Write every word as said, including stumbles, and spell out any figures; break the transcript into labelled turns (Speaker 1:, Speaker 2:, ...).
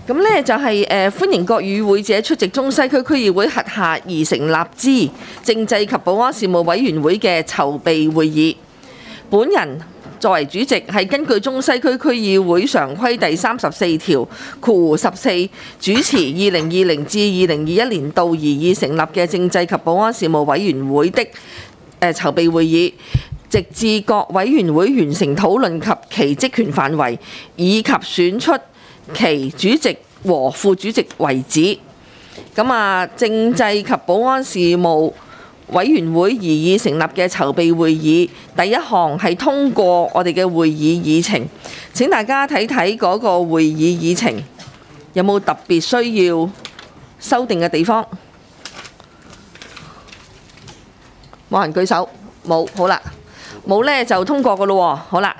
Speaker 1: 咁呢就係誒歡迎各與會者出席中西區區議會轄下而成立之政制及保安事務委員會嘅籌備會議。本人作為主席，係根據中西區區議會常規第三十四條括弧十四主持二零二零至二零二一年度而已成立嘅政制及保安事務委員會的誒籌備會議，直至各委員會完成討論及其職權範圍，以及選出其主席和副主席為止。咁啊，政制及保安事務委員會而已成立嘅籌備會議，第一項係通過我哋嘅會議議程。請大家睇睇嗰個會議議程，有冇特別需要修訂嘅地方？冇人舉手，冇，好啦，冇呢就通過㗎咯喎，好啦。